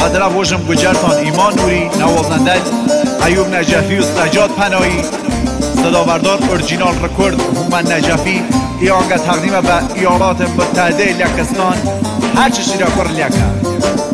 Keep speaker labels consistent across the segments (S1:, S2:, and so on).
S1: خاطر وجم گجرتان ایمان نوری، نوازنده ایوب نجفی و سجاد پناهی، صداوردار اورجینال رکورد هومن نجفی. ای آنگه تقدیم به ایالات متحده لکستان هر چشی را کر لکه.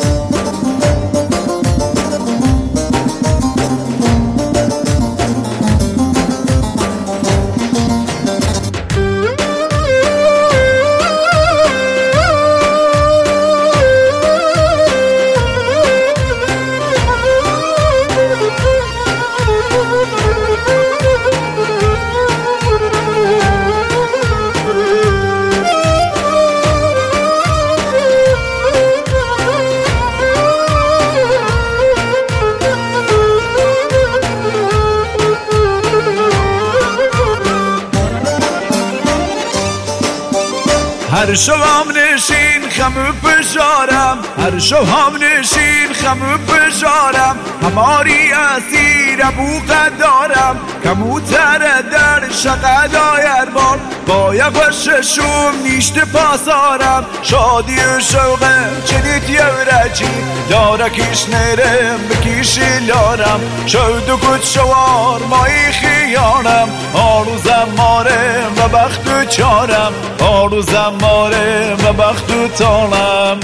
S2: هر شب هم نشین خمو پشارم، هر شب هم نشین خمو پشارم، هماری اسیر ابو قدارم، کموتر در شقدای اربار با یقششوم نیشت پاسارم. شادی و شوقه چنیت یورچی داره کش نرم بکیشی لارم، شود و کد شوار مایی خیانم، آروزم مارم و بخت و چارم، آروزم مارم و بخت و تانم.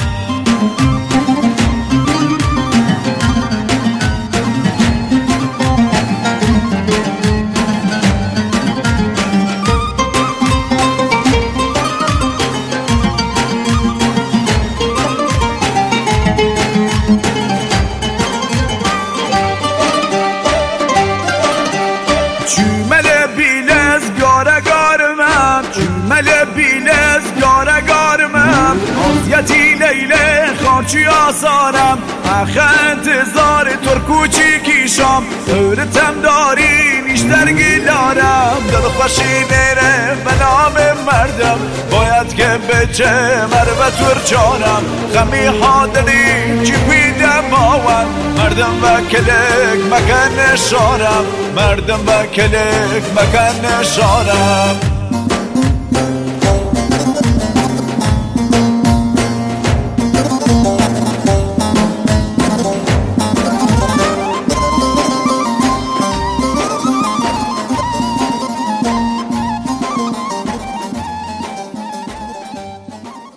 S2: آزیتی لیله خارچی آسارم، اخه انتظار ترکوچی کیشام، هورتم داری نیشتر گیلارم، دل خوشی نیره به نام مردم، باید که بچه مروه ترچانم، خمی حادلی چی پیدم آون، مردم و کلک مکن نشارم، مردم و کلک مکن نشارم.